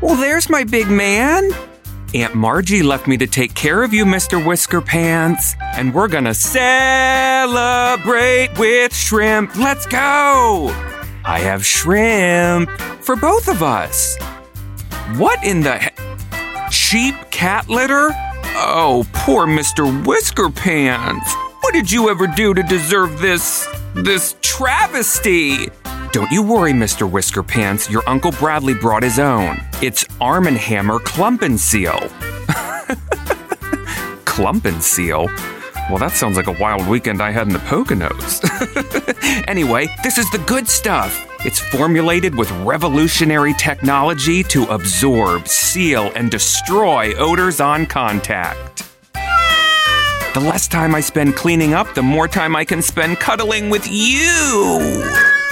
Well, there's my big man. Aunt Margie left me to take care of you, Mr. Whisker Pants. And we're gonna celebrate with shrimp. Let's go! I have shrimp for both of us. What in the cheap cat litter? Oh, poor Mr. Whisker Pants. What did you ever do to deserve this travesty? Don't you worry, Mr. Whisker Pants. Your Uncle Bradley brought his own. It's Arm & Hammer Clumpenseal. Clumpenseal? Well, that sounds like a wild weekend I had in the Poconos. Anyway, this is the good stuff. It's formulated with revolutionary technology to absorb, seal, and destroy odors on contact. The less time I spend cleaning up, the more time I can spend cuddling with you.